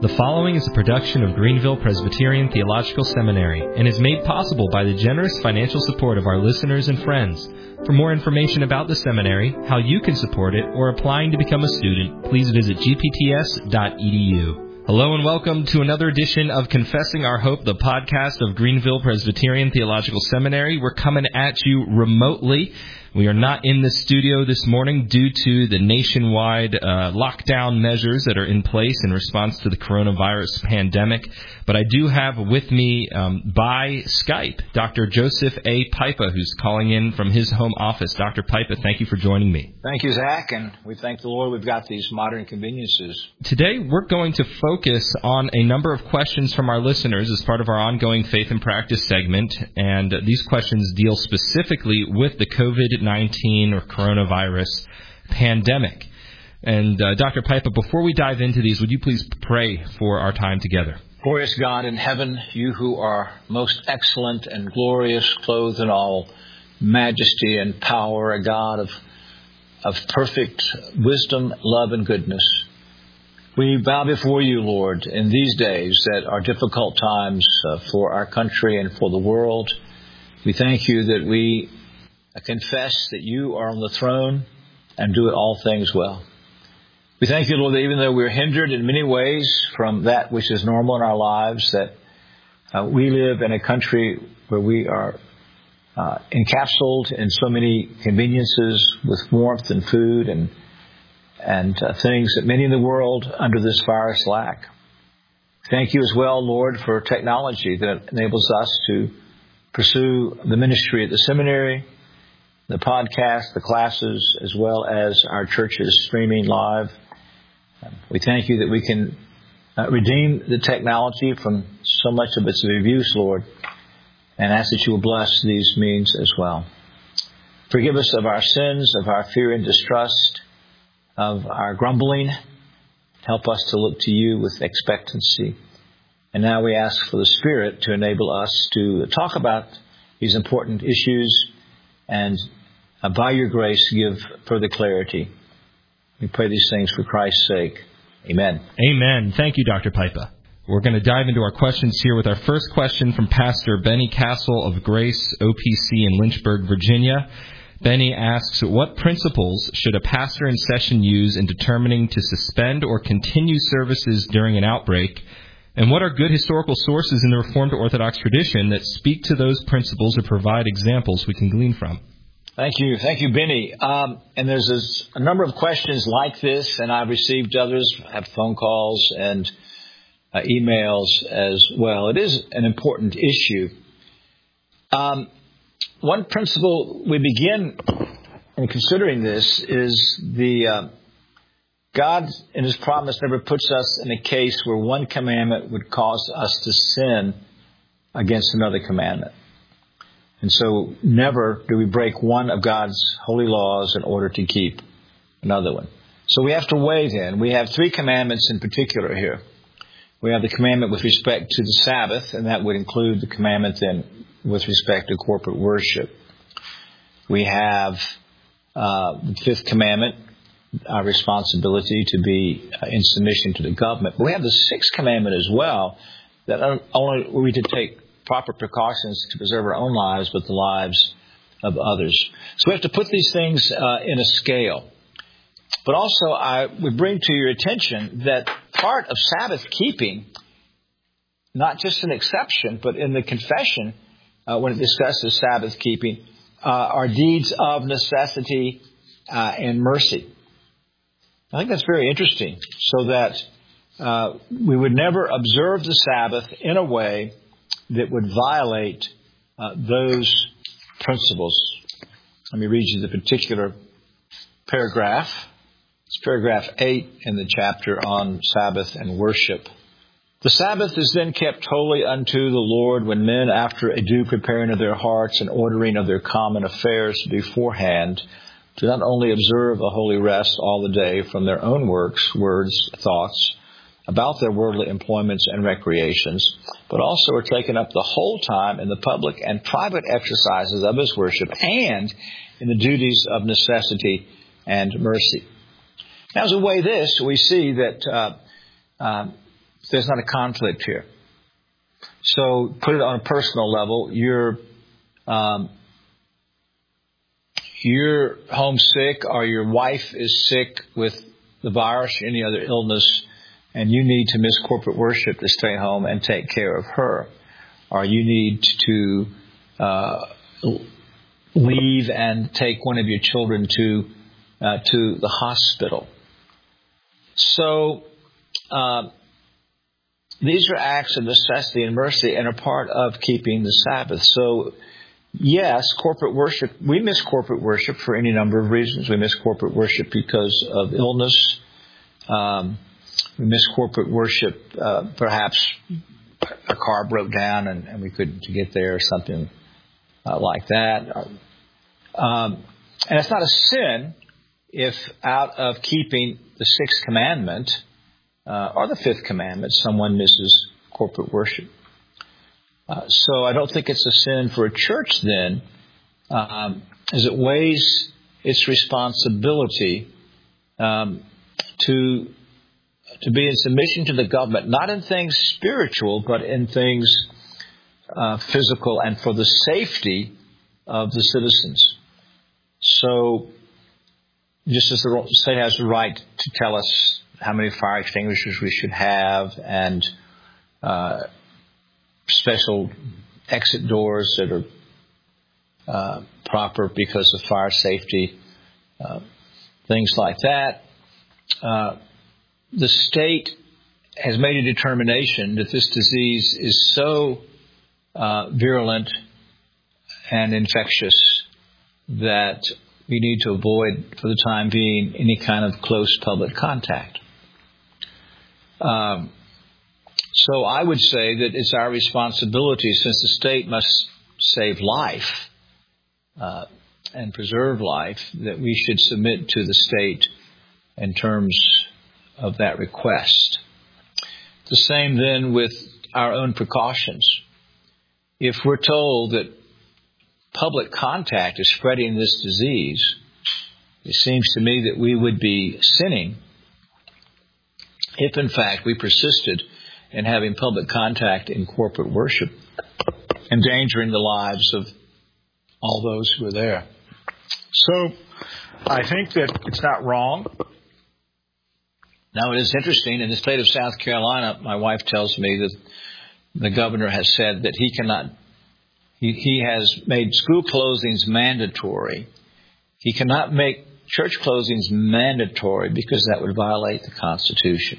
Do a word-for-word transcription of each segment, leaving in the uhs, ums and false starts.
The following is a production of Greenville Presbyterian Theological Seminary and is made possible by the generous financial support of our listeners and friends. For more information about the seminary, how you can support it, or applying to become a student, please visit g p t s dot e d u. Hello and welcome to another edition of Confessing Our Hope, the podcast of Greenville Presbyterian Theological Seminary. We're coming at you remotely. We are not in the studio this morning due to the nationwide uh, lockdown measures that are in place in response to the coronavirus pandemic. But I do have with me um, by Skype Doctor Joseph A. Pipa, who's calling in from his home office. Doctor Pipa, thank you for joining me. Thank you, Zach, and we thank the Lord we've got these modern conveniences. Today, we're going to focus on a number of questions from our listeners as part of our ongoing Faith and Practice segment, and uh, these questions deal specifically with the COVID nineteen or coronavirus pandemic. And uh, Doctor Pipa, before we dive into these, would you please pray for our time together? Glorious God in heaven, you who are most excellent and glorious, clothed in all majesty and power, a God of, of perfect wisdom, love, and goodness. We bow before you, Lord, in these days that are difficult times uh, for our country and for the world. We thank you that we confess that you are on the throne and do it all things well. We thank you, Lord, that even though we're hindered in many ways from that which is normal in our lives, that uh, we live in a country where we are uh, encapsulated in so many conveniences with warmth and food and and uh, things that many in the world under this virus lack. Thank you as well, Lord, for technology that enables us to pursue the ministry at the seminary, the podcast, the classes, as well as our churches streaming live. We thank you that we can uh, redeem the technology from so much of its abuse, Lord, and ask that you will bless these means as well. Forgive us of our sins, of our fear and distrust, of our grumbling. Help us to look to you with expectancy. And now we ask for the Spirit to enable us to talk about these important issues and uh, by your grace give further clarity. We pray these things for Christ's sake. Amen. Amen. Thank you, Doctor Pipa. We're going to dive into our questions here with our first question from Pastor Benny Castle of Grace O P C in Lynchburg, Virginia. Benny asks, what principles should a pastor in session use in determining to suspend or continue services during an outbreak? And what are good historical sources in the Reformed Orthodox tradition that speak to those principles or provide examples we can glean from? Thank you. Thank you, Benny. Um, and there's this, a number of questions like this, and I've received others, have phone calls and uh, emails as well. It is an important issue. Um, one principle we begin in considering this is the uh, God in His promise never puts us in a case where one commandment would cause us to sin against another commandment. And so never do we break one of God's holy laws in order to keep another one. So we have to weigh then. We have three commandments in particular here. We have the commandment with respect to the Sabbath, and that would include the commandment then with respect to corporate worship. We have uh, the fifth commandment, our responsibility to be uh, in submission to the government. But we have the sixth commandment as well, that only we to take proper precautions to preserve our own lives, but the lives of others. So we have to put these things uh, in a scale. But also, I would bring to your attention that part of Sabbath keeping, not just an exception, but in the confession, uh, when it discusses Sabbath keeping, uh, are deeds of necessity uh, and mercy. I think that's very interesting, so that uh, we would never observe the Sabbath in a way that would violate uh, those principles. Let me read you the particular paragraph. It's paragraph eight in the chapter on Sabbath and worship. The Sabbath is then kept holy unto the Lord when men, after a due preparing of their hearts and ordering of their common affairs beforehand, do not only observe a holy rest all the day from their own works, words, thoughts, about their worldly employments and recreations, but also are taken up the whole time in the public and private exercises of His worship and in the duties of necessity and mercy. Now, as we weigh this, we see that uh, uh, there's not a conflict here. So put it on a personal level. You're um, you're homesick, or your wife is sick with the virus or any other illness, and you need to miss corporate worship to stay home and take care of her. Or you need to uh, leave and take one of your children to uh, to the hospital. So uh, these are acts of necessity and mercy and are part of keeping the Sabbath. So yes, corporate worship, we miss corporate worship for any number of reasons. We miss corporate worship because of illness. Um, we miss corporate worship, uh, perhaps a car broke down and, and we couldn't get there or something uh, like that. Um, and it's not a sin if out of keeping the sixth commandment uh, or the fifth commandment, someone misses corporate worship. Uh, so I don't think it's a sin for a church then, um, as it weighs its responsibility um, to to be in submission to the government, not in things spiritual, but in things uh, physical and for the safety of the citizens. So just as the state has the right to tell us how many fire extinguishers we should have and uh, special exit doors that are uh, proper because of fire safety, uh, things like that. Uh, the state has made a determination that this disease is so uh, virulent and infectious that we need to avoid, for the time being, any kind of close public contact. Um, so I would say that it's our responsibility, since the state must save life uh, and preserve life, that we should submit to the state in terms of that request. The same then with our own precautions. If we're told that public contact is spreading this disease, it seems to me that we would be sinning if, in fact, we persisted in having public contact in corporate worship, endangering the lives of all those who are there. So I think that it's not wrong. Now, it is interesting. In the state of South Carolina, my wife tells me that the governor has said that he cannot, he, he has made school closings mandatory. He cannot make church closings mandatory because that would violate the Constitution.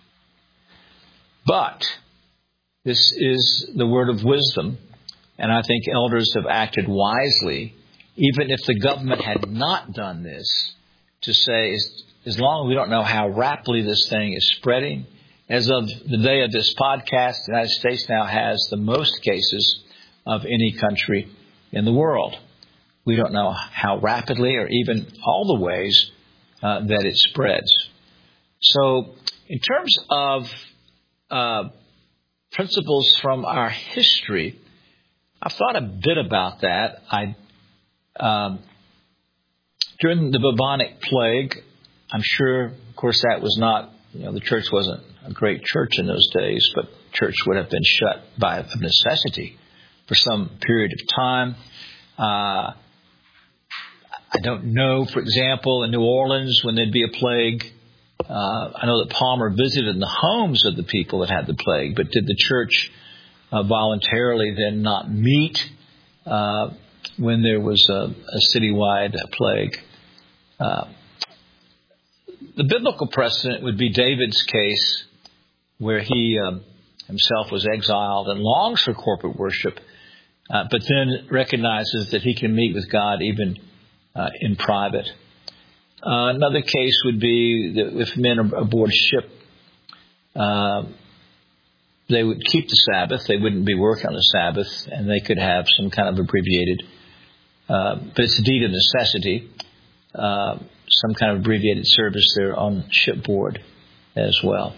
But this is the word of wisdom, and I think elders have acted wisely, even if the government had not done this, to say, as long as we don't know how rapidly this thing is spreading, as of the day of this podcast, the United States now has the most cases of any country in the world. We don't know how rapidly or even all the ways uh, that it spreads. So in terms of uh, principles from our history, I've thought a bit about that. I um, during the bubonic plague, I'm sure, of course, that was not, you know, the church wasn't a great church in those days, but church would have been shut by of necessity for some period of time. Uh, I don't know, for example, in New Orleans, when there'd be a plague, uh, I know that Palmer visited the homes of the people that had the plague, but did the church uh, voluntarily then not meet uh, when there was a, a citywide plague? Uh, the biblical precedent would be David's case, where he um, himself was exiled and longs for corporate worship, uh, but then recognizes that he can meet with God even uh, in private. Uh, another case would be that if men are aboard ship, uh, they would keep the Sabbath. They wouldn't be working on the Sabbath, and they could have some kind of abbreviated, uh, but it's a deed of necessity, uh, some kind of abbreviated service there on shipboard as well.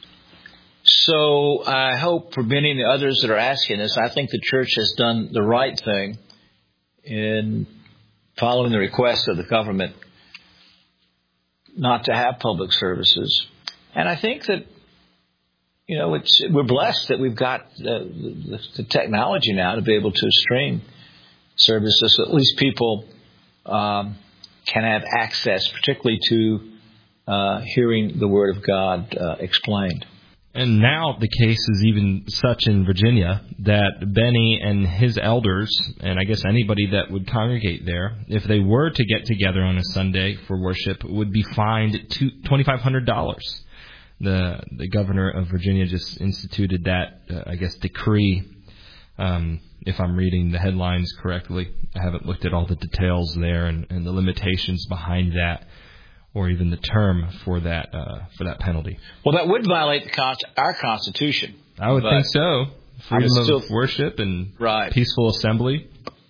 So I hope for many of the others that are asking this, I think the church has done the right thing in following the request of the government not to have public services. And I think that, you know, it's, we're blessed that we've got the, the, the technology now to be able to stream services. So at least people um, can have access, particularly to uh, hearing the Word of God uh, explained. And now the case is even such in Virginia that Benny and his elders, and I guess anybody that would congregate there, if they were to get together on a Sunday for worship, would be fined twenty-five hundred dollars. The the governor of Virginia just instituted that, uh, I guess, decree, um, if I'm reading the headlines correctly. I haven't looked at all the details there and, and the limitations behind that, or even the term for that uh, for that penalty. Well, that would violate the con- our Constitution. I would think so. Freedom still, of worship and right. peaceful assembly.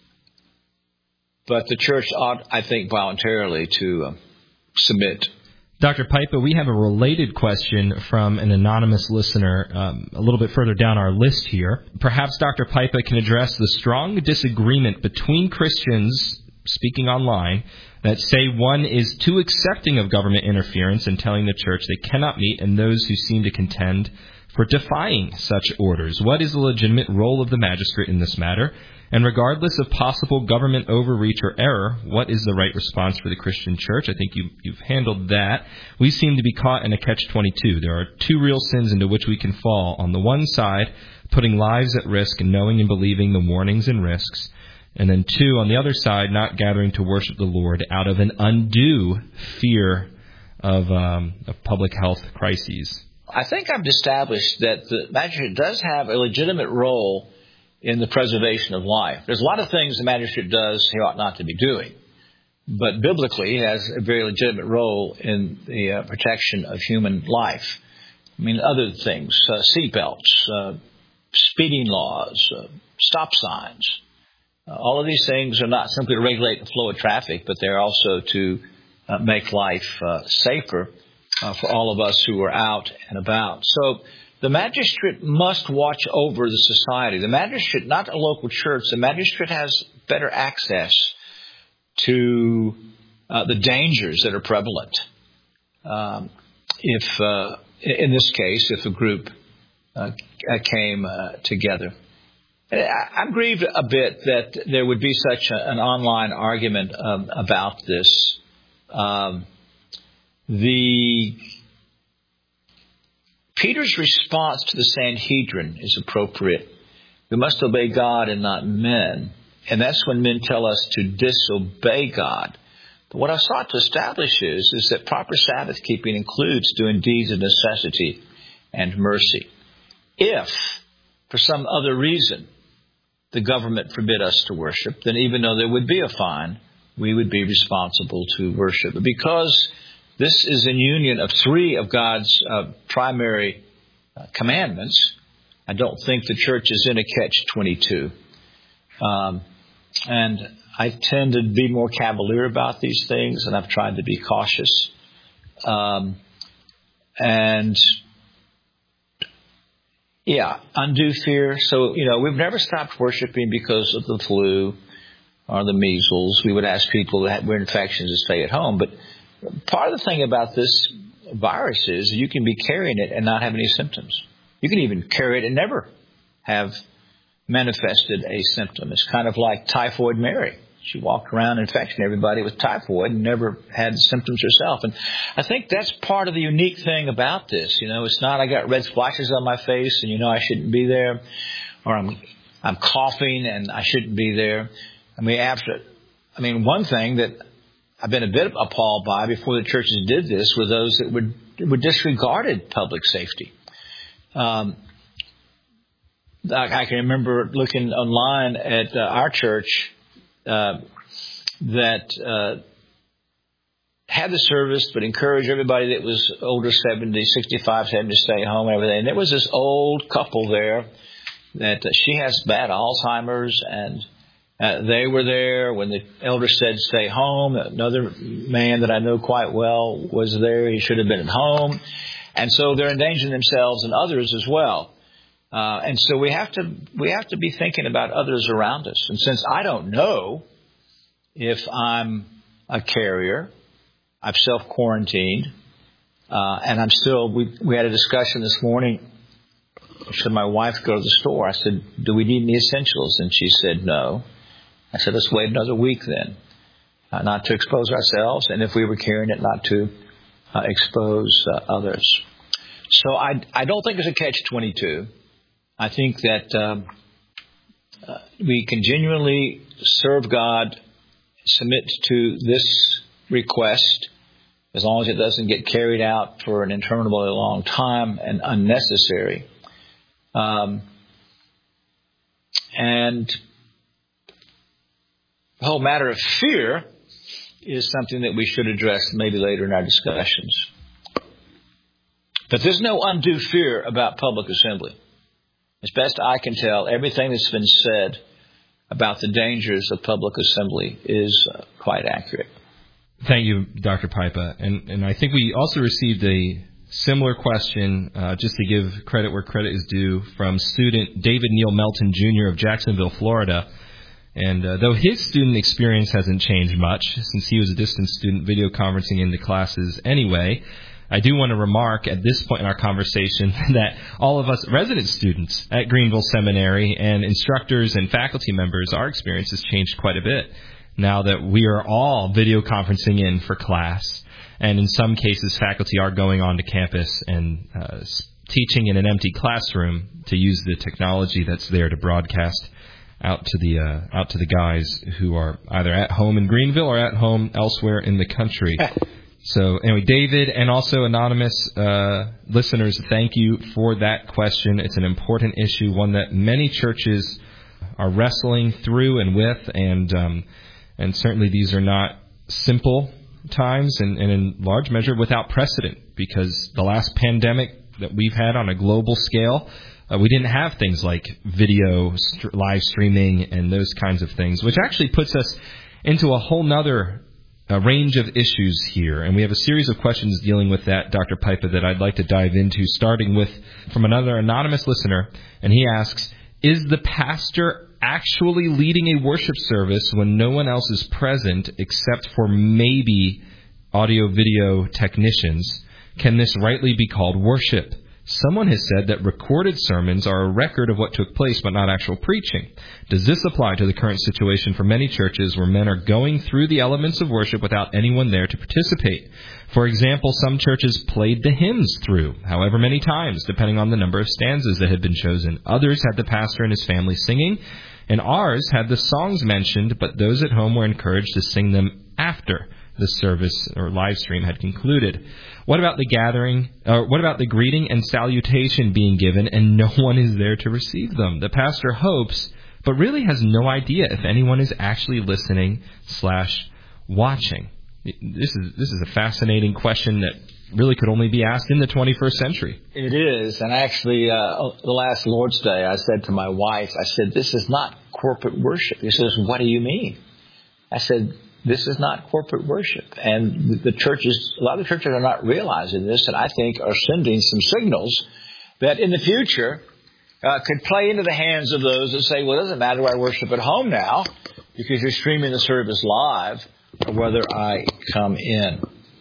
But the church ought, I think, voluntarily to uh, submit. Doctor Pipa, we have a related question from an anonymous listener um, a little bit further down our list here. Perhaps Doctor Pipa can address the strong disagreement between Christians, speaking online, that say one is too accepting of government interference and telling the church they cannot meet, and those who seem to contend for defying such orders. What is the legitimate role of the magistrate in this matter? And regardless of possible government overreach or error, what is the right response for the Christian church? I think you, you've handled that. We seem to be caught in a catch twenty-two. There are two real sins into which we can fall. On the one side, putting lives at risk and knowing and believing the warnings and risks. And then two, on the other side, not gathering to worship the Lord out of an undue fear of, um, of public health crises. I think I've established that the magistrate does have a legitimate role in the preservation of life. There's a lot of things the magistrate does he ought not to be doing. But biblically, he has a very legitimate role in the uh, protection of human life. I mean, other things, uh, seatbelts, uh, speeding laws, uh, stop signs. Uh, all of these things are not simply to regulate the flow of traffic, but they're also to uh, make life uh, safer uh, for all of us who are out and about. So the magistrate must watch over the society. The magistrate, not a local church, the magistrate has better access to uh, the dangers that are prevalent. Um, if, uh, in this case, if a group uh, came uh, together. I'm grieved a bit that there would be such a, an online argument um, about this. Um, the Peter's response to the Sanhedrin is appropriate. We must obey God and not men. And that's when men tell us to disobey God. But what I sought to establish is, is that proper Sabbath keeping includes doing deeds of necessity and mercy. If, for some other reason, the government forbid us to worship, then even though there would be a fine, we would be responsible to worship. But because this is in union of three of God's uh, primary uh, commandments, I don't think the church is in a catch twenty-two. Um, and I tend to be more cavalier about these things, and I've tried to be cautious. Um, and, yeah, undue fear. So, you know, we've never stopped worshiping because of the flu or the measles. We would ask people that were infections to stay at home. But part of the thing about this virus is you can be carrying it and not have any symptoms. You can even carry it and never have manifested a symptom. It's kind of like Typhoid Mary. She walked around infecting everybody with typhoid and never had symptoms herself. And I think that's part of the unique thing about this. You know, it's not I got red splotches on my face and you know I shouldn't be there, or I'm I'm coughing and I shouldn't be there. I mean, after, I mean, one thing that I've been a bit appalled by before the churches did this were those that would, would disregarded public safety. Um, I can remember looking online at uh, our church uh, that uh, had the service but encouraged everybody that was older, seventy, sixty-five, seventy, to stay home and everything. And there was this old couple there that uh, she has bad Alzheimer's, and uh, they were there when the elder said stay home. Another man that I know quite well was there. He should have been at home. And so they're endangering themselves and others as well. Uh, and so we have to we have to be thinking about others around us. And since I don't know if I'm a carrier, I've self-quarantined, uh, and I'm still, we, we had a discussion this morning should my wife go to the store? I said, do we need any essentials? And she said, no. I said, let's wait another week then, uh, not to expose ourselves, and if we were carrying it, not to uh, expose uh, others. So I, I don't think it's a catch twenty-two. I think that um, uh, we can genuinely serve God, submit to this request, as long as it doesn't get carried out for an interminably long time and unnecessary. Um, and the whole matter of fear is something that we should address maybe later in our discussions. But there's no undue fear about public assembly. As best I can tell, everything that's been said about the dangers of public assembly is uh, quite accurate. Thank you, Doctor Pipa. And, and I think we also received a similar question, uh, just to give credit where credit is due, from student David Neil Melton, Junior of Jacksonville, Florida. And uh, though his student experience hasn't changed much, since he was a distant student video conferencing into classes anyway, I do want to remark at this point in our conversation that all of us resident students at Greenville Seminary and instructors and faculty members, our experience has changed quite a bit now that we are all video conferencing in for class. And in some cases, faculty are going on to campus and uh, teaching in an empty classroom to use the technology that's there to broadcast out to the uh, out to the guys who are either at home in Greenville or at home elsewhere in the country. So anyway, David and also anonymous uh, listeners, thank you for that question. It's an important issue, one that many churches are wrestling through and with, and um, and certainly these are not simple times, and, and in large measure without precedent, because the last pandemic that we've had on a global scale, Uh, we didn't have things like video, st- live streaming, and those kinds of things, which actually puts us into a whole nother uh, range of issues here. And we have a series of questions dealing with that, Doctor Pipa, that I'd like to dive into, starting with from another anonymous listener. And he asks, is the pastor actually leading a worship service when no one else is present except for maybe audio-video technicians? Can this rightly be called worship? Someone has said that recorded sermons are a record of what took place, but not actual preaching. Does this apply to the current situation for many churches where men are going through the elements of worship without anyone there to participate? For example, some churches played the hymns through, however many times, depending on the number of stanzas that had been chosen. Others had the pastor and his family singing, and ours had the songs mentioned, but those at home were encouraged to sing them after the service or live stream had concluded. What about the gathering, or what about the greeting and salutation being given and no one is there to receive them? The pastor hopes, but really has no idea if anyone is actually listening slash watching. This is this is a fascinating question that really could only be asked in the twenty-first century. It is, and actually, uh, the last Lord's Day, I said to my wife, I said, this is not corporate worship. She says, what do you mean? I said, this is not corporate worship. And the churches, a lot of churches are not realizing this, and I think are sending some signals that in the future uh, could play into the hands of those that say, well, it doesn't matter whether I worship at home now because you're streaming the service live, or whether I come in.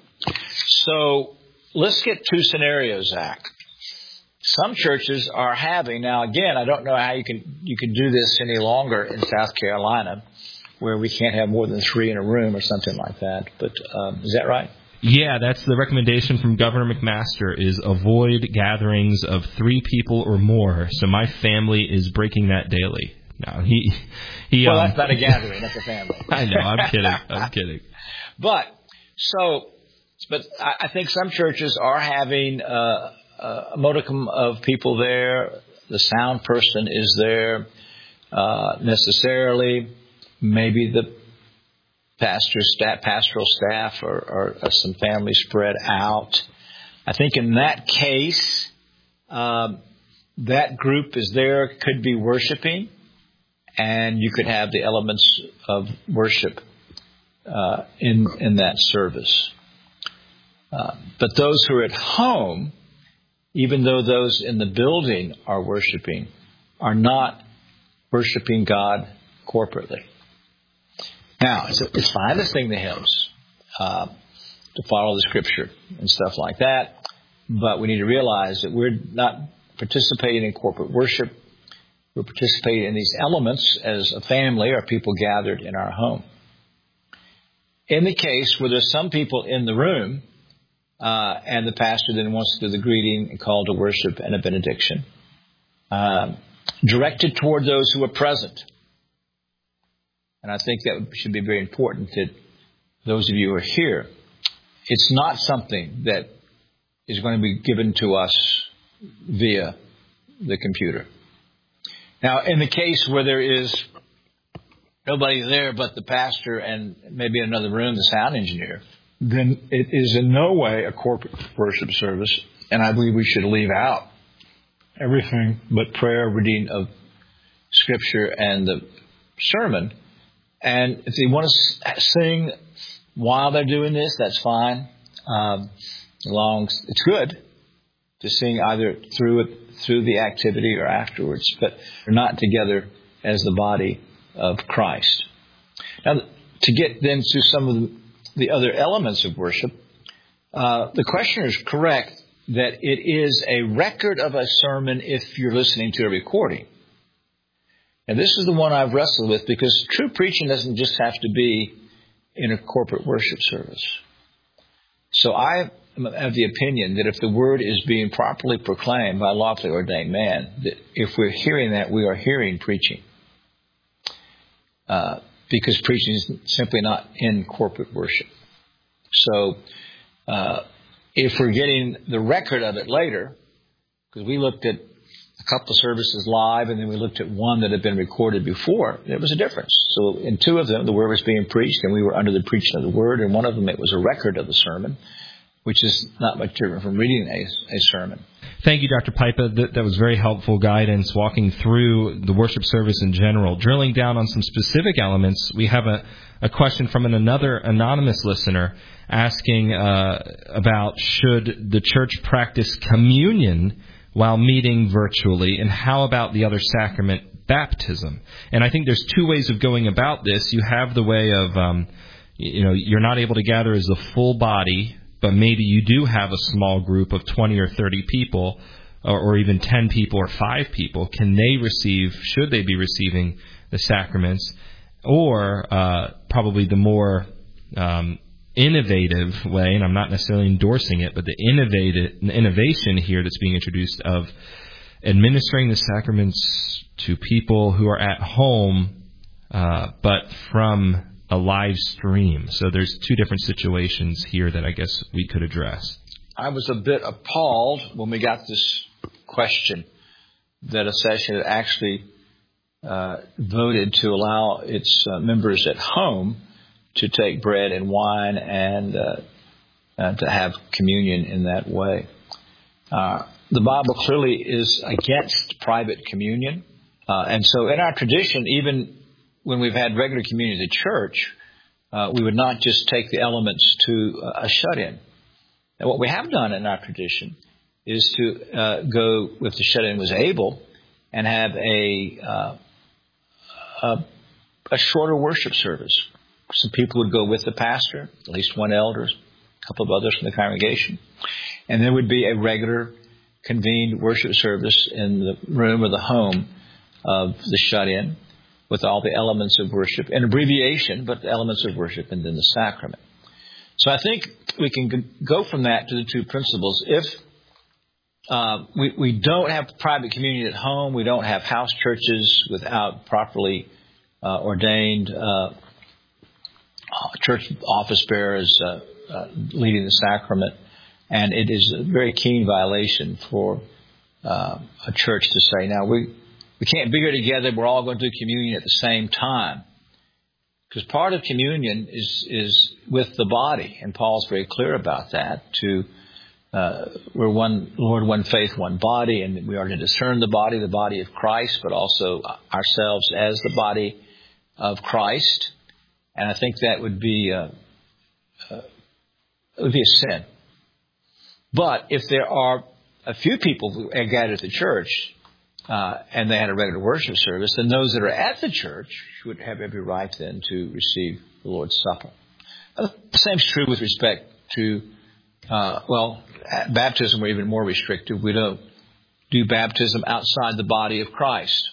So let's get two scenarios, Zach. Some churches are having, now again, I don't know how you can you can do this any longer in South Carolina, where we can't have more than three in a room or something like that. But um, is that right? Yeah, that's the recommendation from Governor McMaster, is avoid gatherings of three people or more. So my family is breaking that daily. No, he, he. Well, um, that's not a gathering. That's a family. I know. I'm kidding. I'm kidding. But so, but I think some churches are having uh, a modicum of people there. The sound person is there uh, necessarily. Maybe the pastor's staff, pastoral staff, or, or, or some family spread out. I think in that case, um, that group is there, could be worshiping, and you could have the elements of worship uh, in in that service. Uh, but those who are at home, even though those in the building are worshiping, are not worshiping God corporately. Now, it's, it's fine to sing the hymns, uh, to follow the Scripture and stuff like that, but we need to realize that we're not participating in corporate worship. We're participating in these elements as a family or people gathered in our home. In the case where there's some people in the room uh, and the pastor then wants to do the greeting and call to worship and a benediction, uh, directed toward those who are present. And I think that should be very important that those of you who are here, it's not something that is going to be given to us via the computer. Now, in the case where there is nobody there but the pastor and maybe in another room, the sound engineer, then it is in no way a corporate worship service. And I believe we should leave out everything but prayer, reading of Scripture, and the sermon. And if they want to sing while they're doing this, that's fine. Um, long, it's good to sing either through it, through the activity or afterwards, but they're not together as the body of Christ. Now, to get then to some of the other elements of worship, uh, the questioner is correct that it is a record of a sermon if you're listening to a recording. And this is the one I've wrestled with, because true preaching doesn't just have to be in a corporate worship service. So I am of the opinion that if the word is being properly proclaimed by a lawfully ordained man, that if we're hearing that, we are hearing preaching. Uh, because preaching is simply not in corporate worship. So uh, if we're getting the record of it later, because we looked at a couple of services live, and then we looked at one that had been recorded before, there was a difference. So in two of them, the word was being preached, and we were under the preaching of the word. And one of them, it was a record of the sermon, which is not much different from reading a, a sermon. Thank you, Doctor Pipa. That, that was very helpful guidance, walking through the worship service in general. Drilling down on some specific elements, we have a, a question from an, another anonymous listener asking uh, about should the church practice communion while meeting virtually, and how about the other sacrament, baptism? And I think there's two ways of going about this. You have the way of, um, you know, you're not able to gather as a full body, but maybe you do have a small group of twenty or thirty people, or, or even ten people or five people. Can they receive, should they be receiving the sacraments? Or uh, probably the more um, innovative way, and I'm not necessarily endorsing it, but the innovative innovation here that's being introduced of administering the sacraments to people who are at home, uh, but from a live stream. So there's two different situations here that I guess we could address. I was a bit appalled when we got this question that a session had actually uh, voted to allow its uh, members at home to take bread and wine and uh, uh, to have communion in that way. Uh, the Bible clearly is against private communion. Uh, and so in our tradition, even when we've had regular communion at the church, uh, we would not just take the elements to uh, a shut-in. And what we have done in our tradition is to uh, go, if the shut-in was able, and have a, uh, a a shorter worship service. Some people would go with the pastor, at least one elder, a couple of others from the congregation. And there would be a regular convened worship service in the room or the home of the shut-in with all the elements of worship, an abbreviation, but the elements of worship, and then the sacrament. So I think we can go from that to the two principles. If uh, we, we don't have private communion at home, we don't have house churches without properly uh, ordained uh, church office bearers uh, uh, leading the sacrament, and it is a very keen violation for uh, a church to say, now we we can't be here together, we're all going to do communion at the same time. Because part of communion is is with the body, and Paul's very clear about that. To uh, we're one Lord, one faith, one body, and we are to discern the body, the body of Christ, but also ourselves as the body of Christ. And I think that would be uh, uh, it would be a sin. But if there are a few people who are gathered at the church uh, and they had a regular worship service, then those that are at the church would have every right then to receive the Lord's Supper. The same is true with respect to, uh, well, baptism. We're even more restrictive. We don't do baptism outside the body of Christ.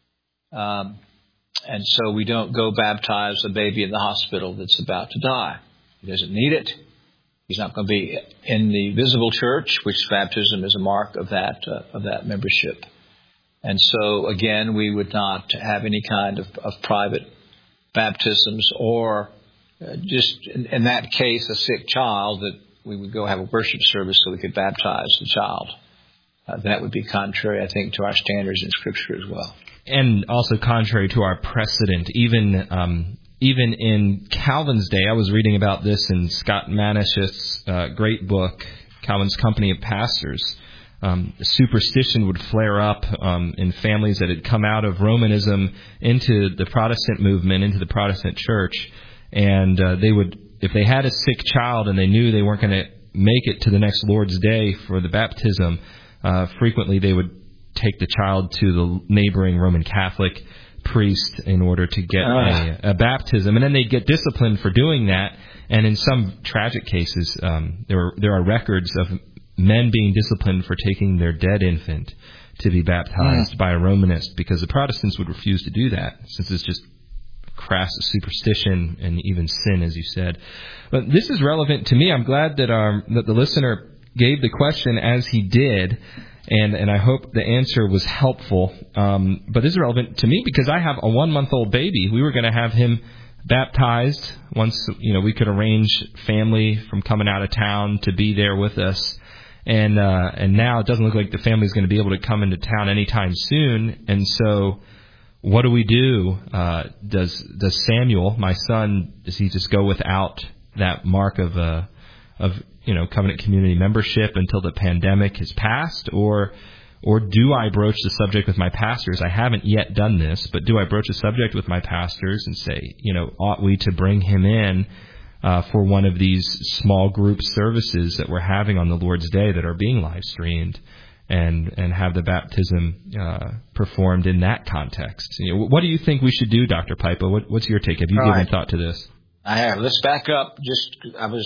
Um, and so we don't go baptize a baby in the hospital that's about to die. He doesn't need it. He's not going to be in the visible church, which baptism is a mark of that uh, of that membership. And so, again, we would not have any kind of, of private baptisms or uh, just, in, in that case, a sick child, that we would go have a worship service so we could baptize the child. Uh, that would be contrary, I think, to our standards in Scripture as well. And also contrary to our precedent. Even um, even in Calvin's day, I was reading about this in Scott Manish's uh, great book, Calvin's Company of Pastors. Um, superstition would flare up um, in families that had come out of Romanism into the Protestant movement, into the Protestant church. And uh, they would, if they had a sick child and they knew they weren't going to make it to the next Lord's Day for the baptism, uh, frequently they would take the child to the neighboring Roman Catholic priest in order to get a, a baptism. And then they'd get disciplined for doing that. And in some tragic cases, um, there are, there are records of men being disciplined for taking their dead infant to be baptized yeah. by a Romanist, because the Protestants would refuse to do that, since it's just crass superstition and even sin, as you said. But this is relevant to me. I'm glad that um, that the listener gave the question as he did, and, and I hope the answer was helpful. Um, but this is relevant to me because I have a one-month-old baby. We were going to have him baptized once, you know, we could arrange family from coming out of town to be there with us. And uh, and now it doesn't look like the family's going to be able to come into town anytime soon. And so what do we do? Uh, does does Samuel, my son, does he just go without that mark of uh, of you know covenant community membership until the pandemic has passed, or or do I broach the subject with my pastors? I haven't yet done this, but do I broach the subject with my pastors and say, you know, ought we to bring him in Uh, for one of these small group services that we're having on the Lord's Day that are being live streamed, and and have the baptism uh, performed in that context? You know, what do you think we should do, Doctor Pipa? What, what's your take? Have you All given right. thought to this? I have. Let's back up. Just I was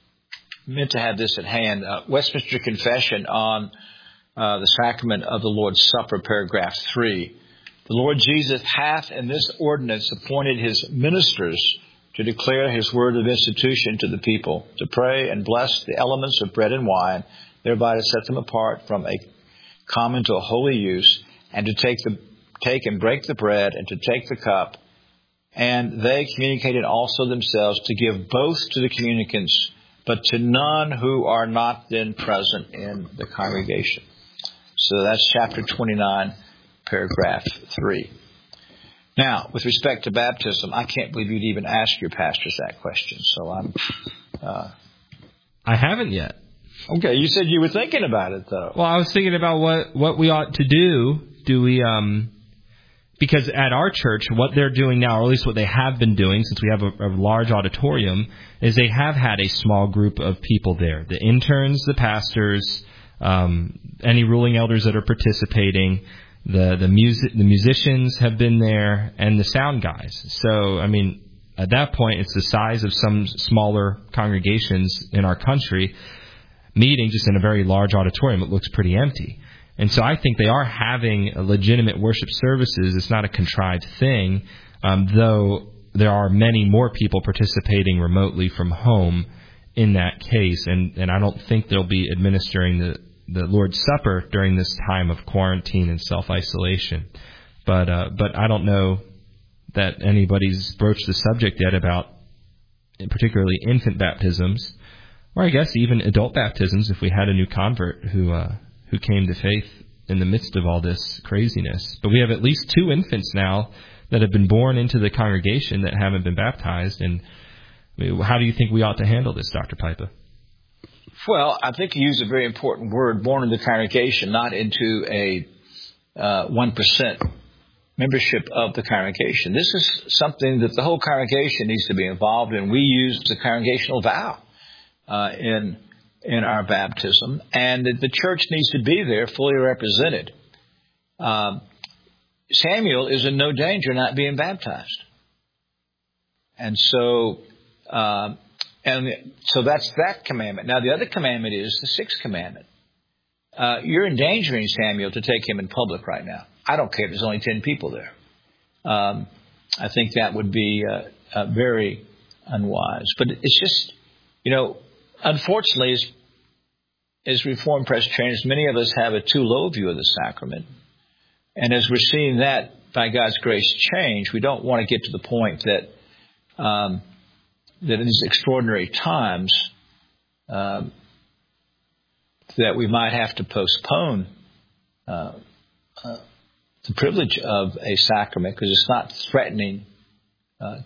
meant to have this at hand. Uh, Westminster Confession on uh, the sacrament of the Lord's Supper, paragraph three. The Lord Jesus hath in this ordinance appointed his ministers to declare his word of institution to the people, to pray and bless the elements of bread and wine, thereby to set them apart from a common to a holy use, and to take the take and break the bread, and to take the cup. And they communicated also themselves to give both to the communicants, but to none who are not then present in the congregation. So that's chapter twenty-nine, paragraph three. Now, with respect to baptism, I can't believe you'd even ask your pastors that question. So I'm. Uh, I haven't yet. Okay, you said you were thinking about it, though. Well, I was thinking about what, what we ought to do. Do we, um, because at our church, what they're doing now, or at least what they have been doing, since we have a, a large auditorium, is they have had a small group of people there: the interns, the pastors, um, any ruling elders that are participating. The the music the musicians have been there, and the sound guys. So, I mean, at that point, it's the size of some smaller congregations in our country meeting just in a very large auditorium. It looks pretty empty. And so I think they are having legitimate worship services. It's not a contrived thing, um, though there are many more people participating remotely from home in that case. And, and I don't think they'll be administering the the Lord's Supper during this time of quarantine and self-isolation. But uh, but I don't know that anybody's broached the subject yet about particularly infant baptisms, or I guess even adult baptisms if we had a new convert who uh, who came to faith in the midst of all this craziness. But we have at least two infants now that have been born into the congregation that haven't been baptized. And I mean, how do you think we ought to handle this, Doctor Pipa? Well, I think you use a very important word, born in the congregation, not into a uh, one percent membership of the congregation. This is something that the whole congregation needs to be involved in. We use the congregational vow uh, in in our baptism, and the church needs to be there fully represented. Um, Samuel is in no danger not being baptized. And so... Uh, And so that's that commandment. Now, the other commandment is the sixth commandment. uh, you're endangering Samuel to take him in public right now. I don't care if there's only ten people there. Um, I think that would be uh, uh, very unwise. But it's just, you know, unfortunately, as, as Reformed Presbyterians, many of us have a too low view of the sacrament. And as we're seeing that, by God's grace, change, we don't want to get to the point that um, that in these extraordinary times um, that we might have to postpone uh, uh, the privilege of a sacrament because it's not threatening uh,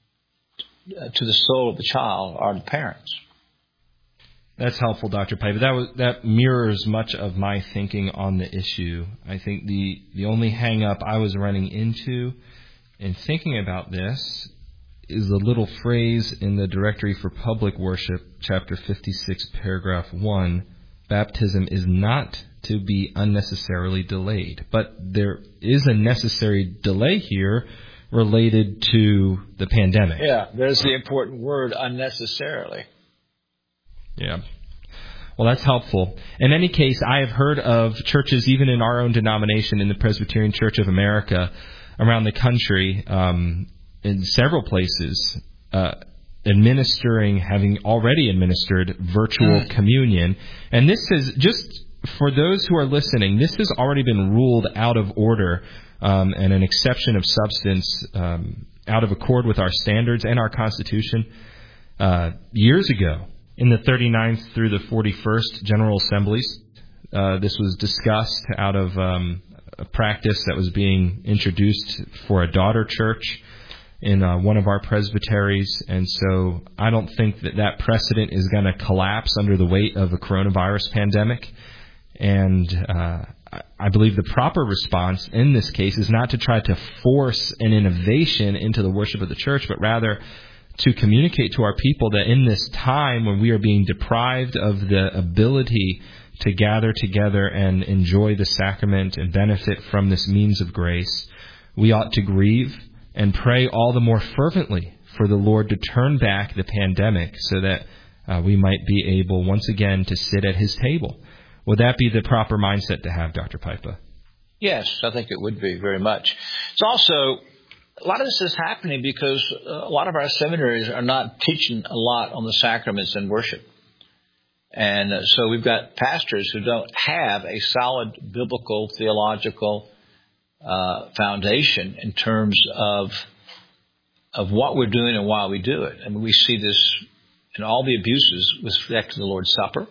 to the soul of the child or the parents. That's helpful, Doctor Piper. That was, that mirrors much of my thinking on the issue. I think the, the only hang-up I was running into in thinking about this is a little phrase in the Directory for Public Worship, Chapter fifty-six, Paragraph one, baptism is not to be unnecessarily delayed. But there is a necessary delay here related to the pandemic. Yeah, there's the important word, unnecessarily. Yeah. Well, that's helpful. In any case, I have heard of churches, even in our own denomination, in the Presbyterian Church of America, around the country, um, in several places, uh, administering, having already administered virtual mm. communion. And this is, just for those who are listening, this has already been ruled out of order um, and an exception of substance um, out of accord with our standards and our Constitution uh, years ago. In the thirty-ninth through the forty-first General Assemblies, uh, this was discussed out of um, a practice that was being introduced for a daughter church in uh, one of our presbyteries. And so I don't think that that precedent is going to collapse under the weight of a coronavirus pandemic. And uh, I believe the proper response in this case is not to try to force an innovation into the worship of the church, but rather to communicate to our people that in this time when we are being deprived of the ability to gather together and enjoy the sacrament and benefit from this means of grace, we ought to grieve and pray all the more fervently for the Lord to turn back the pandemic so that uh, we might be able once again to sit at His table. Would that be the proper mindset to have, Doctor Piper? Yes, I think it would be very much. It's also, a lot of this is happening because a lot of our seminaries are not teaching a lot on the sacraments and worship. And so we've got pastors who don't have a solid biblical, theological uh, foundation in terms of of what we're doing and why we do it. I mean, we see this in all the abuses with respect to the Lord's Supper.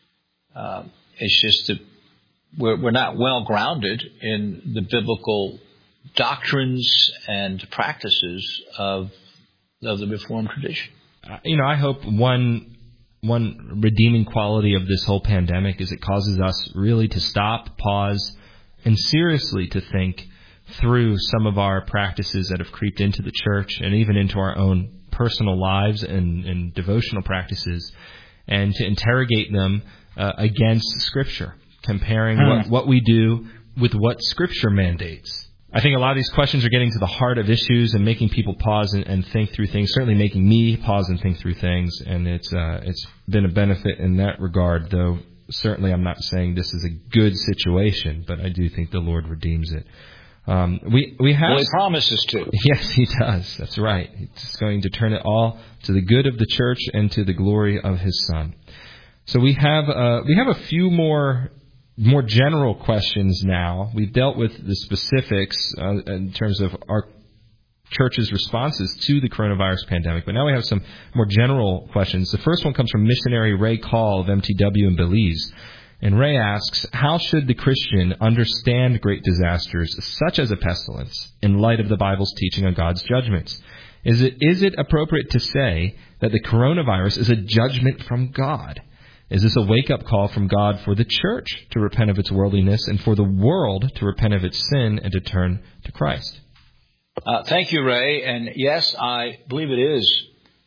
Uh, it's just that we're, we're not well grounded in the biblical doctrines and practices of of the Reformed tradition. Uh, you know, I hope one one redeeming quality of this whole pandemic is it causes us really to stop, pause, and seriously to think through some of our practices that have creeped into the church and even into our own personal lives and, and devotional practices, and to interrogate them uh, against Scripture, comparing hmm. what, what we do with what Scripture mandates. I think a lot of these questions are getting to the heart of issues and making people pause and, and think through things, certainly making me pause and think through things, and it's uh, it's been a benefit in that regard, though certainly I'm not saying this is a good situation, but I do think the Lord redeems it. Um, we we have. Well, He promises to. Yes, He does. That's right. He's going to turn it all to the good of the church and to the glory of His Son. So we have uh, we have a few more more general questions now. We've dealt with the specifics uh, in terms of our church's responses to the coronavirus pandemic, but now we have some more general questions. The first one comes from missionary Ray Call of M T W in Belize. And Ray asks, how should the Christian understand great disasters such as a pestilence in light of the Bible's teaching on God's judgments? Is it is it appropriate to say that the coronavirus is a judgment from God? Is this a wake-up call from God for the church to repent of its worldliness and for the world to repent of its sin and to turn to Christ? Uh, thank you, Ray. And yes, I believe it is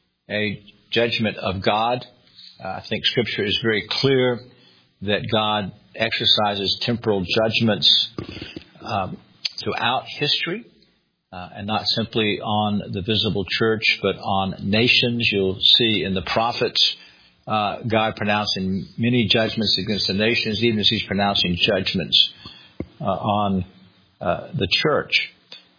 a judgment of God. Uh, I think Scripture is very clear that God exercises temporal judgments um, throughout history, uh, and not simply on the visible church, but on nations. You'll see in the prophets uh, God pronouncing many judgments against the nations, even as He's pronouncing judgments uh, on uh, the church.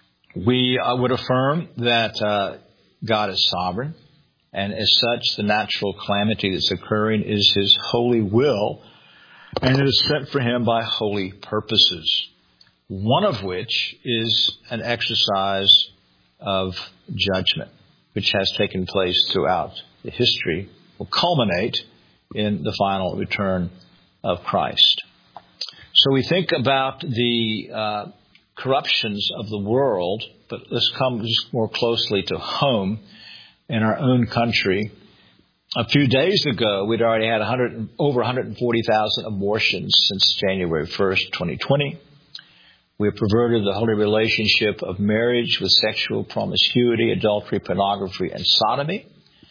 We uh, would affirm that uh, God is sovereign, and as such, the natural calamity that's occurring is His holy will, and it is sent for Him by holy purposes, one of which is an exercise of judgment, which has taken place throughout the history, will culminate in the final return of Christ. So we think about the uh, corruptions of the world, but let's come just more closely to home in our own country. A few days ago, we'd already had one hundred, over one hundred forty thousand abortions since January first, twenty twenty. We have perverted the holy relationship of marriage with sexual promiscuity, adultery, pornography, and sodomy.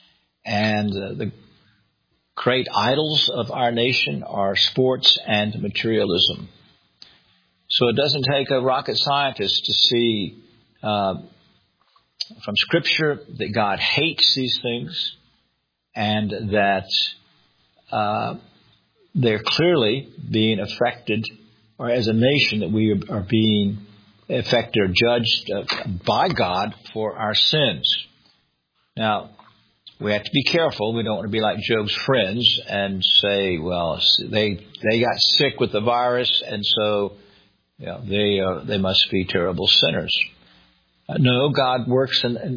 And uh, the great idols of our nation are sports and materialism. So it doesn't take a rocket scientist to see uh, from Scripture that God hates these things and that uh, they're clearly being affected, or as a nation that we are being affected or judged uh, by God for our sins. Now, we have to be careful. We don't want to be like Job's friends and say, well, they they got sick with the virus, and so you know, they uh, they must be terrible sinners. Uh, no, God works in,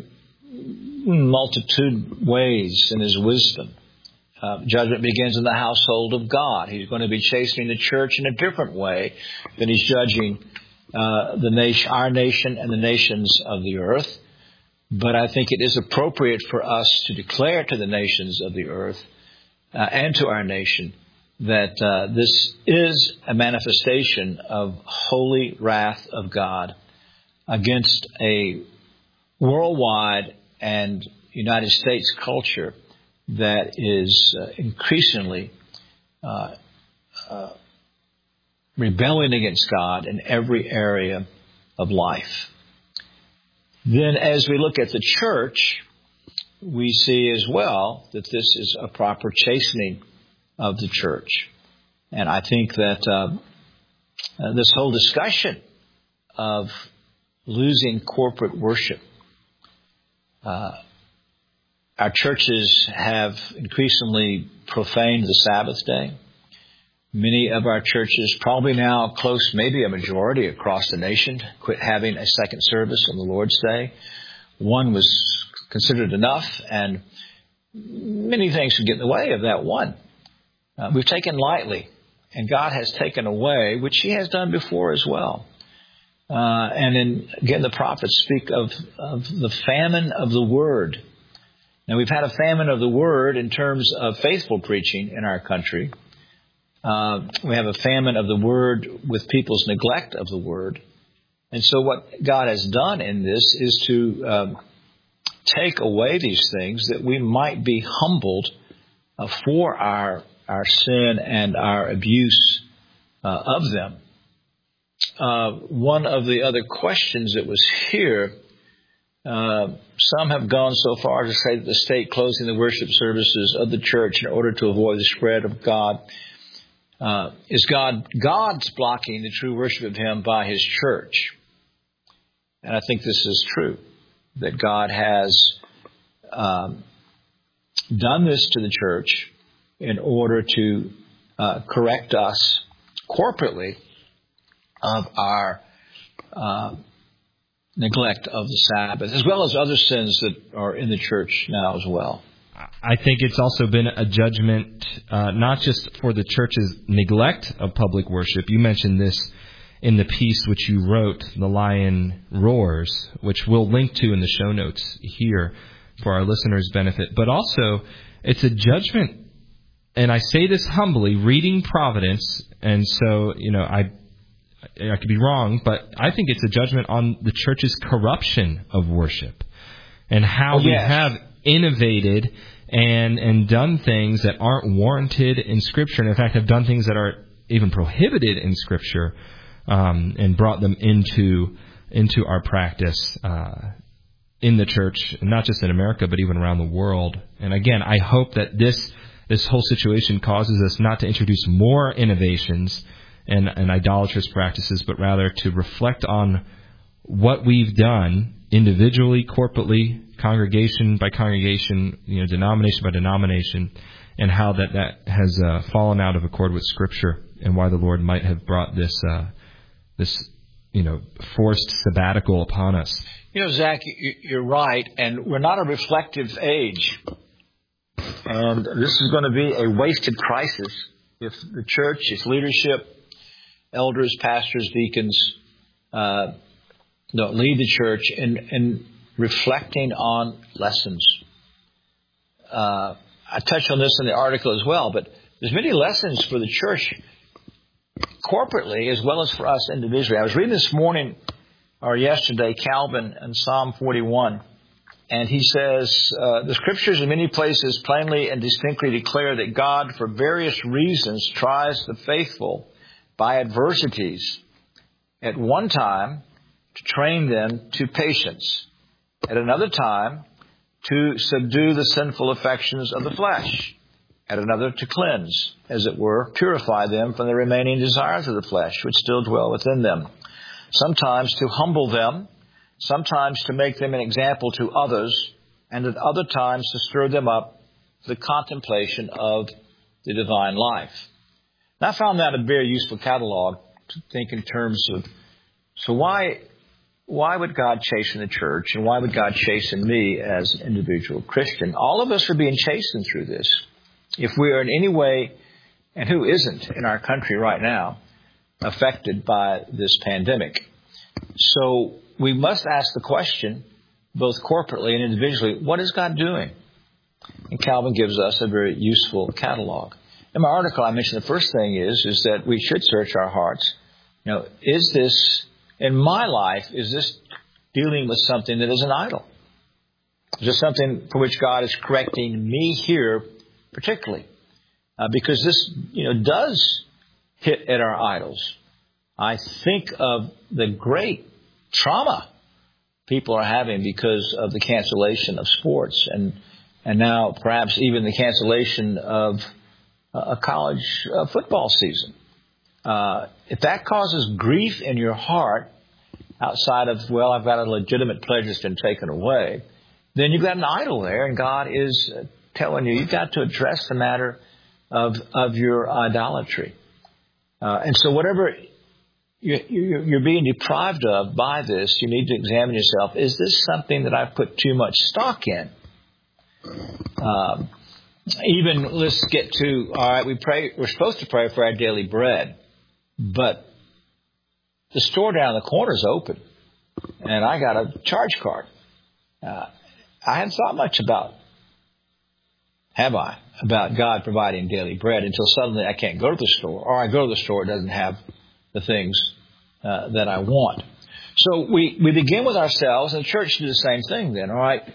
in multitude ways in His wisdom. Uh, judgment begins in the household of God. He's going to be chastening the church in a different way than He's judging uh, the nation, our nation and the nations of the earth. But I think it is appropriate for us to declare to the nations of the earth uh, and to our nation that uh, this is a manifestation of holy wrath of God against a worldwide and United States culture that is uh, increasingly uh, uh, rebelling against God in every area of life. Then as we look at the church, we see as well that this is a proper chastening of the church. And I think that uh, uh, this whole discussion of losing corporate worship, uh, our churches have increasingly profaned the Sabbath day. Many of our churches, probably now close, maybe a majority across the nation, quit having a second service on the Lord's Day. One was considered enough, and many things can get in the way of that one. Uh, we've taken lightly, and God has taken away, which He has done before as well. Uh, and then, again, the prophets speak of, of the famine of the Word. Now, we've had a famine of the Word in terms of faithful preaching in our country. Uh, we have a famine of the Word with people's neglect of the Word. And so what God has done in this is to um, take away these things that we might be humbled uh, for our our sin and our abuse uh, of them. Uh, one of the other questions that was here, uh, some have gone so far to say that the state closing the worship services of the church in order to avoid the spread of God. Uh, is God God's blocking the true worship of Him by His church? And I think this is true, that God has um, done this to the church in order to uh, correct us corporately of our uh, neglect of the Sabbath, as well as other sins that are in the church now as well. I think it's also been a judgment, uh, not just for the church's neglect of public worship. You mentioned this in the piece which you wrote, The Lion Roars, which we'll link to in the show notes here for our listeners' benefit. But also, it's a judgment, and I say this humbly, reading Providence, and so, you know, I I could be wrong, but I think it's a judgment on the church's corruption of worship and how oh, yes. we have innovated and and done things that aren't warranted in Scripture, and in fact have done things that are even prohibited in Scripture, um, and brought them into into our practice uh, in the church, not just in America, but even around the world. And again, I hope that this this whole situation causes us not to introduce more innovations and, and idolatrous practices, but rather to reflect on what we've done individually, corporately, congregation by congregation, you know, denomination by denomination, and how that, that has uh, fallen out of accord with Scripture, and why the Lord might have brought this uh, this you know forced sabbatical upon us. You know, Zach, you're right, and we're not a reflective age, and this is going to be a wasted crisis if the church, its leadership, elders, pastors, deacons, uh, don't lead the church in, in reflecting on lessons. Uh, I touched on this in the article as well, but there's many lessons for the church corporately as well as for us individually. I was reading this morning or yesterday Calvin in Psalm forty-one, and he says, uh, the Scriptures in many places plainly and distinctly declare that God, for various reasons, tries the faithful by adversities at one time to train them to patience, at another time to subdue the sinful affections of the flesh, at another to cleanse, as it were, purify them from the remaining desires of the flesh, which still dwell within them, sometimes to humble them, sometimes to make them an example to others, and at other times to stir them up to the contemplation of the divine life. And I found that a very useful catalog to think in terms of, so why why would God chasten the church, and why would God chasten me as an individual Christian? All of us are being chastened through this. If we are in any way, and who isn't in our country right now, affected by this pandemic? So we must ask the question, both corporately and individually, what is God doing? And Calvin gives us a very useful catalog. In my article, I mentioned the first thing is, is that we should search our hearts. You know, is this, in my life, is this dealing with something that is an idol? Is this something for which God is correcting me here particularly? Uh, because this, you know, does hit at our idols. I think of the great trauma people are having because of the cancellation of sports, and and now perhaps even the cancellation of a college uh, football season. Uh, if that causes grief in your heart, outside of, well, I've got a legitimate pleasure that's been taken away, then you've got an idol there, and God is telling you, you've got to address the matter of of your idolatry. Uh, and so whatever you, you, you're being deprived of by this, you need to examine yourself. Is this something that I've put too much stock in? Um, even, let's get to, all right, we pray, we're supposed to pray for our daily bread, but the store down the corner is open, and I got a charge card. Uh, I hadn't thought much about, have I, about God providing daily bread until suddenly I can't go to the store, or I go to the store, it doesn't have the things uh, that I want. So we, we begin with ourselves, and the church should do the same thing then, all right?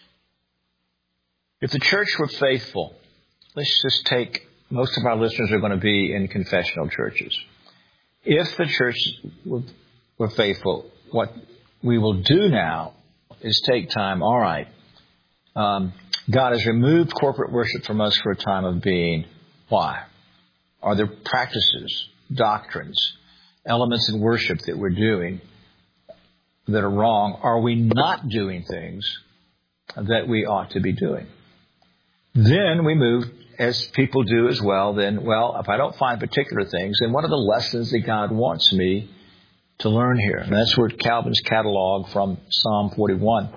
If the church were faithful, let's just take, most of our listeners are going to be in confessional churches. If the church were, were faithful, what we will do now is take time, all right, um, God has removed corporate worship from us for a time of being. Why? Are there practices, doctrines, elements in worship that we're doing that are wrong? Are we not doing things that we ought to be doing? Then we move, as people do as well, then, well, if I don't find particular things, then what are the lessons that God wants me to learn here? And that's where Calvin's catalog from Psalm forty-one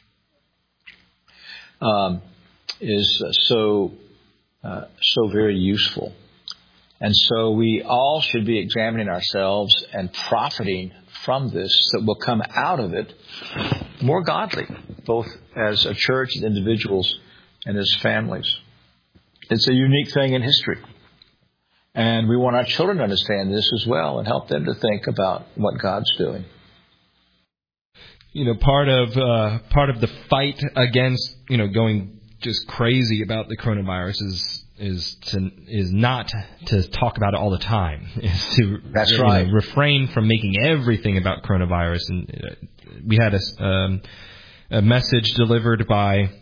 um, is so, uh, so very useful. And so we all should be examining ourselves and profiting from this, so that we'll come out of it more godly, both as a church and individuals and as families. It's a unique thing in history. And we want our children to understand this as well and help them to think about what God's doing. You know, part of uh, part of the fight against, you know, going just crazy about the coronavirus is is to is not to talk about it all the time. Is to That's right. know, refrain from making everything about coronavirus. And uh, we had a, um, a message delivered by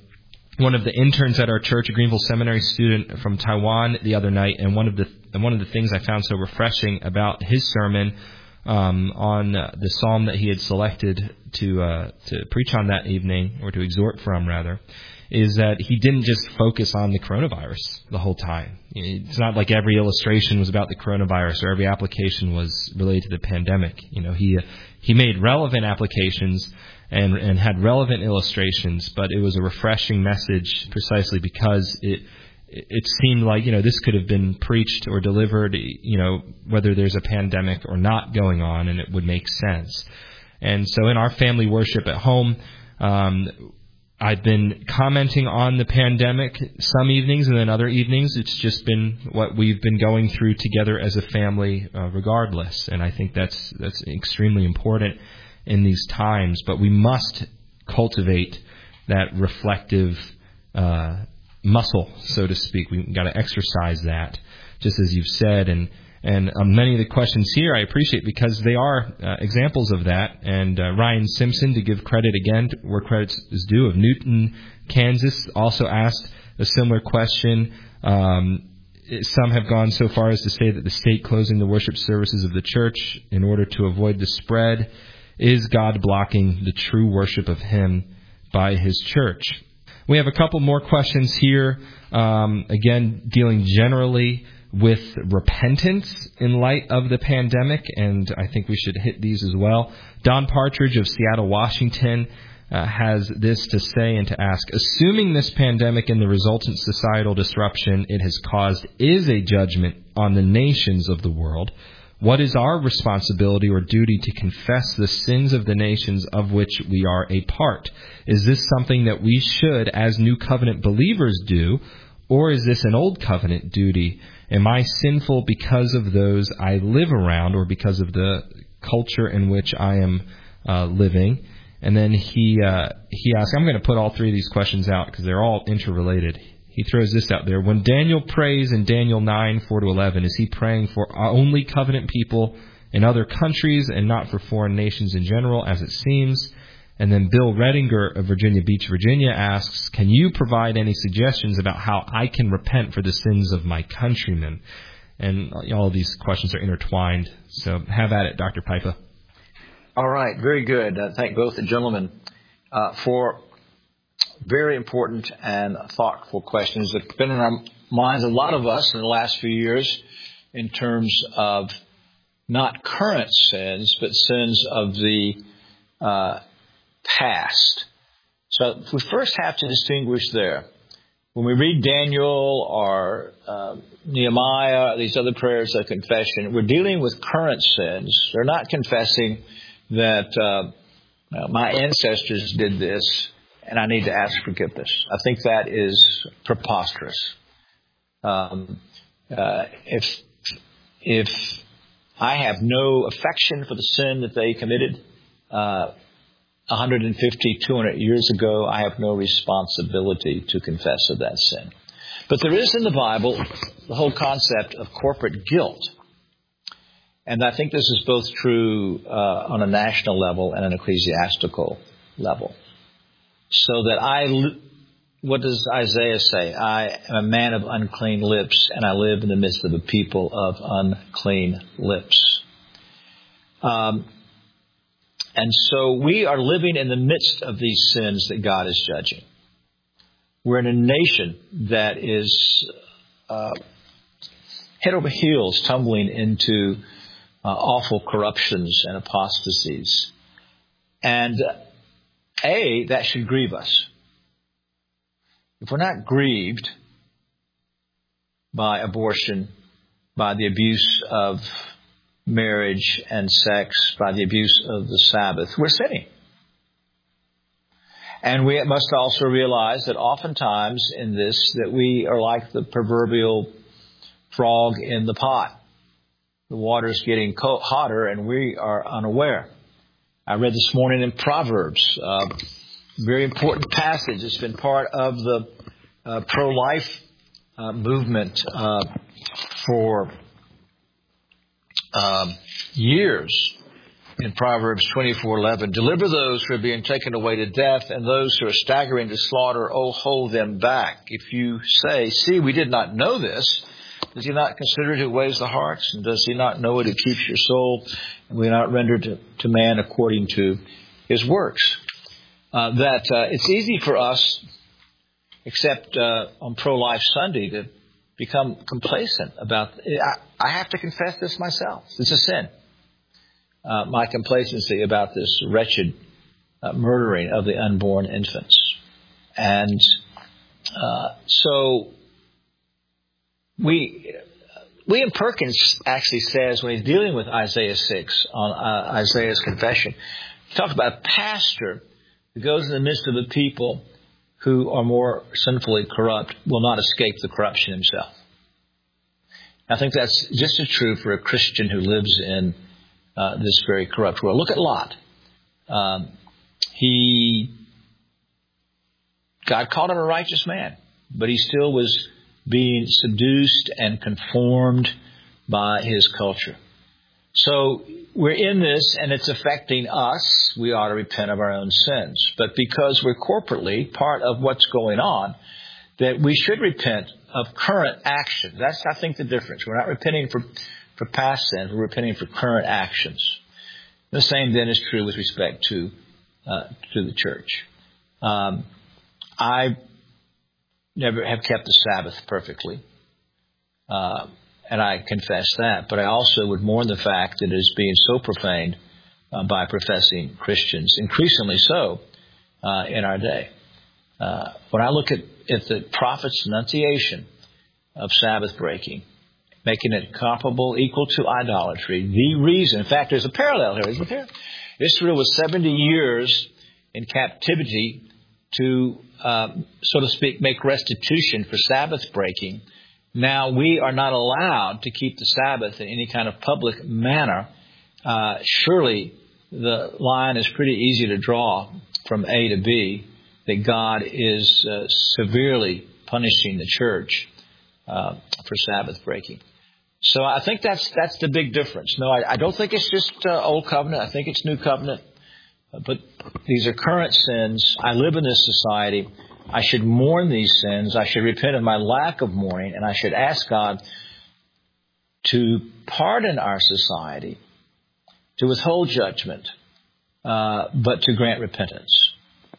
one of the interns at our church, a Greenville Seminary student from Taiwan, the other night, and one of the and one of the things I found so refreshing about his sermon um, on uh, the psalm that he had selected to uh, to preach on that evening, or to exhort from rather, is that he didn't just focus on the coronavirus the whole time. It's not like every illustration was about the coronavirus or every application was related to the pandemic. You know, he he made relevant applications and and had relevant illustrations, but it was a refreshing message precisely because it it seemed like, you know, this could have been preached or delivered, you know, whether there's a pandemic or not going on, and it would make sense. And so in our family worship at home, um, I've been commenting on the pandemic some evenings, and then other evenings it's just been what we've been going through together as a family, uh, regardless. And I think that's that's extremely important in these times. But we must cultivate that reflective uh, muscle, so to speak. We've got to exercise that, just as you've said. And And um, many of the questions here I appreciate because they are uh, examples of that. And uh, Ryan Simpson, to give credit again where credit is due, of Newton, Kansas, also asked a similar question. Um, some have gone so far as to say that the state closing the worship services of the church in order to avoid the spread is God blocking the true worship of Him by His church. We have a couple more questions here, um, again, dealing generally with repentance in light of the pandemic, and I think we should hit these as well. Don Partridge of Seattle, Washington, uh, has this to say and to ask: assuming this pandemic and the resultant societal disruption it has caused is a judgment on the nations of the world, what is our responsibility or duty to confess the sins of the nations of which we are a part? Is this something that we should, as New Covenant believers, do, or is this an Old Covenant duty? Am I sinful because of those I live around or because of the culture in which I am uh, living? And then he uh, he asks, I'm going to put all three of these questions out because they're all interrelated. He throws this out there. When Daniel prays in Daniel nine, four to eleven, is he praying for only covenant people in other countries and not for foreign nations in general, as it seems? And then Bill Redinger of Virginia Beach, Virginia asks, can you provide any suggestions about how I can repent for the sins of my countrymen? And all of these questions are intertwined. So have at it, Doctor Pipa. All right. Very good. I thank both the gentlemen uh, for very important and thoughtful questions that have been in our minds, a lot of us, in the last few years, in terms of not current sins, but sins of the uh past. So we first have to distinguish there. When we read Daniel or uh, Nehemiah, these other prayers of confession, we're dealing with current sins. They're not confessing that uh, uh, my ancestors did this and I need to ask forgiveness. I think that is preposterous. Um, uh, if if I have no affection for the sin that they committed, uh, one hundred fifty, two hundred years ago, I have no responsibility to confess of that sin. But there is in the Bible the whole concept of corporate guilt. And I think this is both true uh, on a national level and an ecclesiastical level. So that I, what does Isaiah say? I am a man of unclean lips, and I live in the midst of a people of unclean lips. Um, And so we are living in the midst of these sins that God is judging. We're in a nation that is uh, head over heels tumbling into uh, awful corruptions and apostasies. And A, that should grieve us. If we're not grieved by abortion, by the abuse of marriage and sex, by the abuse of the Sabbath, we're sinning. And we must also realize that oftentimes in this, that we are like the proverbial frog in the pot. The water's getting co- hotter and we are unaware. I read this morning in Proverbs, a uh, very important passage. It's been part of the uh, pro-life uh, movement uh, for Um, years. in Proverbs twenty-four eleven, deliver those who are being taken away to death, and those who are staggering to slaughter, oh, hold them back. If you say, see, we did not know this, does he not consider it who weighs the hearts? And does he not know it who keeps your soul? And we are not rendered to, to man according to his works. Uh, that uh, it's easy for us, except uh, on Pro-Life Sunday, to become complacent about it. I, I have to confess this myself. It's a sin. Uh, my complacency about this wretched uh, murdering of the unborn infants. And uh, so we, William Perkins actually says, when he's dealing with Isaiah six on uh, Isaiah's confession, he talks about a pastor who goes in the midst of a people who are more sinfully corrupt will not escape the corruption himself. I think that's just as true for a Christian who lives in uh, this very corrupt world. Look at Lot. Um, he, God called him a righteous man, but he still was being seduced and conformed by his culture. So we're in this, and it's affecting us. We ought to repent of our own sins. But because we're corporately part of what's going on, that we should repent of current action. That's, I think, the difference. We're not repenting for, for past sins. We're repenting for current actions. The same then is true with respect to uh, to the church. Um, I never have kept the Sabbath perfectly. Uh, And I confess that, but I also would mourn the fact that it is being so profaned uh, by professing Christians, increasingly so uh, in our day. Uh, when I look at, at the prophet's enunciation of Sabbath breaking, making it comparable, equal to idolatry, the reason, in fact, there's a parallel here, isn't there? Israel was seventy years in captivity to, uh, so to speak, make restitution for Sabbath breaking. Now, we are not allowed to keep the Sabbath in any kind of public manner. Uh, surely the line is pretty easy to draw from A to B, that God is uh, severely punishing the church uh, for Sabbath breaking. So I think that's that's the big difference. No, I, I don't think it's just uh, Old Covenant. I think it's New Covenant. But these are current sins. I live in this society. I should mourn these sins. I should repent of my lack of mourning, and I should ask God to pardon our society, to withhold judgment, uh, but to grant repentance.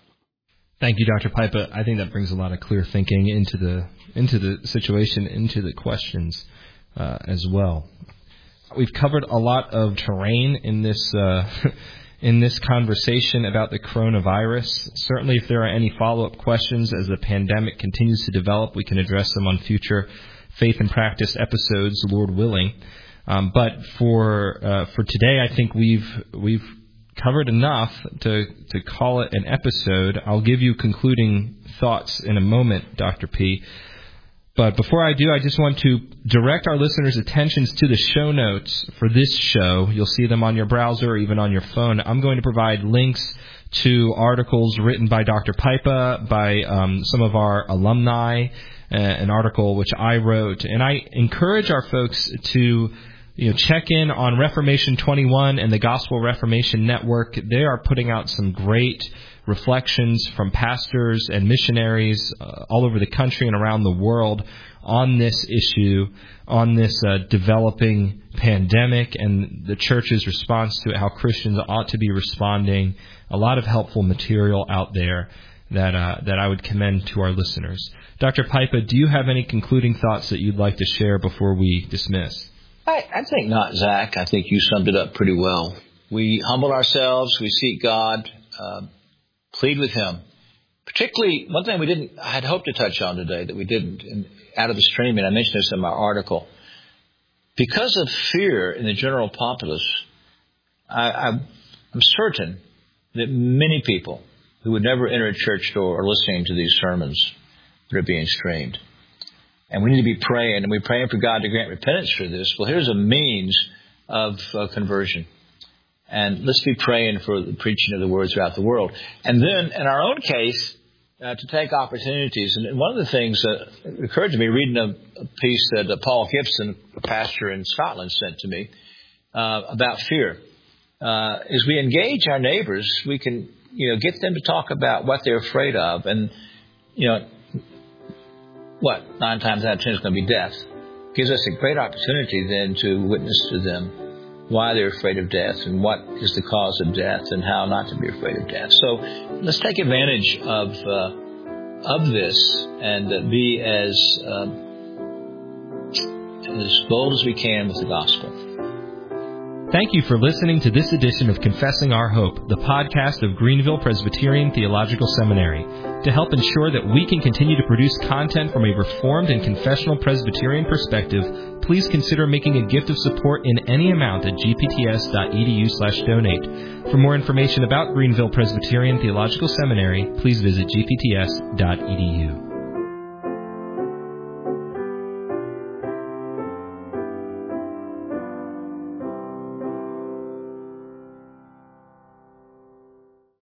Thank you, Doctor Pipa. I think that brings a lot of clear thinking into the into the situation, into the questions uh, as well. We've covered a lot of terrain in this uh, in this conversation about the coronavirus. Certainly, if there are any follow-up questions as the pandemic continues to develop, we can address them on future Faith and Practice episodes, Lord willing. Um, but for uh, for today, I think we've we've covered enough to to call it an episode. I'll give you concluding thoughts in a moment, Doctor P. But before I do, I just want to direct our listeners' attentions to the show notes for this show. You'll see them on your browser or even on your phone. I'm going to provide links to articles written by Doctor Pipa, by um, some of our alumni, uh, an article which I wrote. And I encourage our folks to you know, check in on Reformation twenty-one and the Gospel Reformation Network. They are putting out some great reflections from pastors and missionaries uh, all over the country and around the world on this issue, on this uh, developing pandemic and the church's response to it, how Christians ought to be responding. A lot of helpful material out there that uh, that I would commend to our listeners. Doctor Pipa, do you have any concluding thoughts that you'd like to share before we dismiss? I, I think not, Zach. I think you summed it up pretty well. We humble ourselves. We seek God. Uh, plead with Him. Particularly, one thing we didn't, I had hoped to touch on today that we didn't, and out of the streaming, I mentioned this in my article. Because of fear in the general populace, I, I, I'm certain that many people who would never enter a church door are listening to these sermons that are being streamed. And we need to be praying, and we're praying for God to grant repentance for this. Well, here's a means of uh, conversion. And let's be praying for the preaching of the word throughout the world. And then, in our own case, uh, to take opportunities. And one of the things that occurred to me, reading a, a piece that uh, Paul Gibson, a pastor in Scotland, sent to me uh, about fear. uh, as we engage our neighbors, we can, you know, get them to talk about what they're afraid of. And, you know, what, nine times out of ten is going to be death. Gives us a great opportunity then to witness to them why they're afraid of death and what is the cause of death and how not to be afraid of death. So let's take advantage of uh, of this and uh, be as uh, as bold as we can with the gospel. Thank you for listening to this edition of Confessing Our Hope, the podcast of Greenville Presbyterian Theological Seminary. To help ensure that we can continue to produce content from a Reformed and confessional Presbyterian perspective, please consider making a gift of support in any amount at gpts.edu slash donate. For more information about Greenville Presbyterian Theological Seminary, please visit gpts dot e d u.